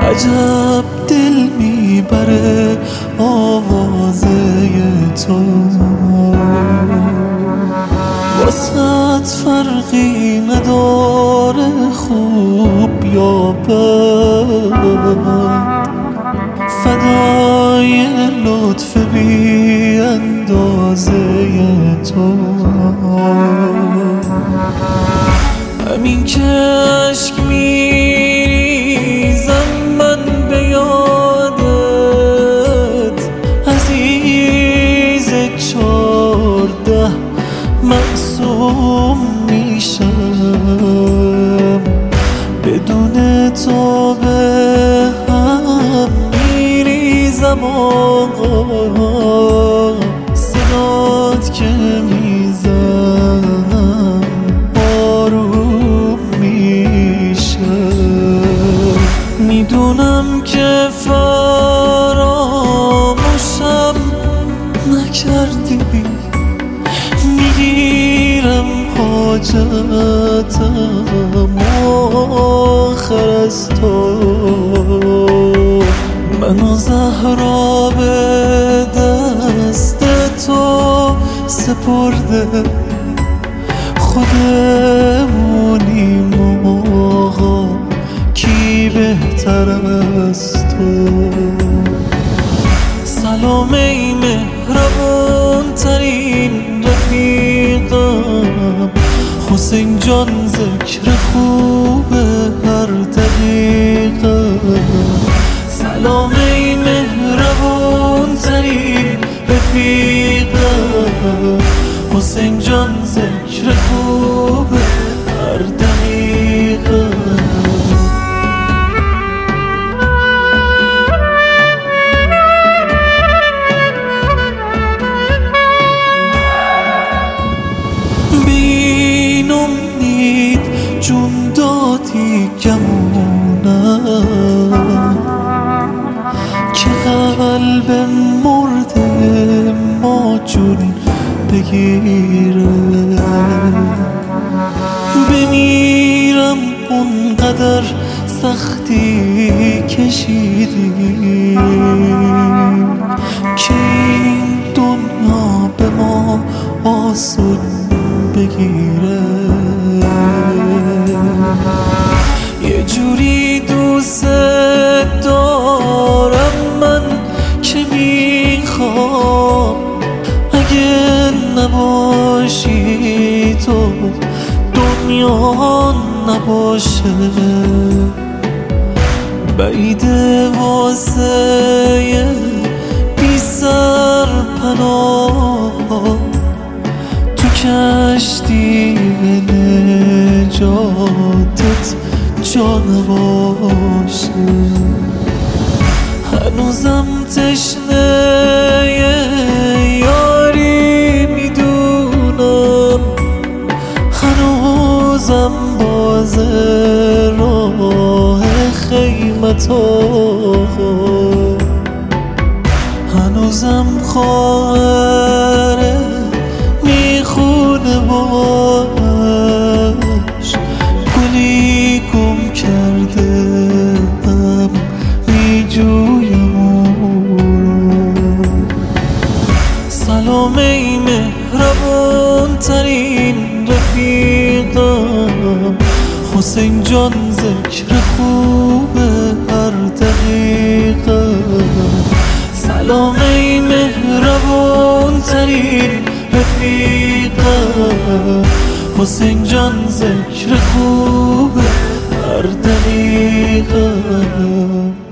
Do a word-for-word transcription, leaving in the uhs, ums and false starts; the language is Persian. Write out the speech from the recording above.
عجب دل میبره آوازه تو، واسط فرقی نداره خوب یا بد، فدای لطف بی اندازه تو. همین که عشق میریزم من به یادت، عزیز چارده معصوم میشم، بدون تو به هم میریزم آقا، صدات که میزنم آروم میشه. میدونم که فراموشم نکردی، میگیرم حاجتم آخر از تو. منو زهرا به دست تو سپرده، خودمونیم آقا کی بهتر از تو. سلام ای مهربون ترین رفیقم، حسین جان ذکر خوب هر دقیقه. سلام ای مهربون ترین رفیقم، حسین جان ذکر خوب هر دقیقه. بین امید جون دادی گمونم، که قلب مرده ما جون بگیره. بمیرم اونقدر سختی کشیدیم، که این دنیا به ما آسون بگیره. یه جوری دوست دارم من که میخوام اگه نباشی تو دنیا نباشه. بعیده واسه بی سر پناه، تو کشتی نجاتت جا نباشه. هنوزم تشنه یاری میدونم، هنوزم باز راه خیمت آقا، هنوزم خواهره میخونه باش، گلی گم کرده هم میجویم اون. سلام ای مهربون ترین رفیقم، حسین جان ذکر خوب هر دقیقه. سلام ای مهربون ترین رفیقم، حسین جان ذکر خوب هر دقیقه.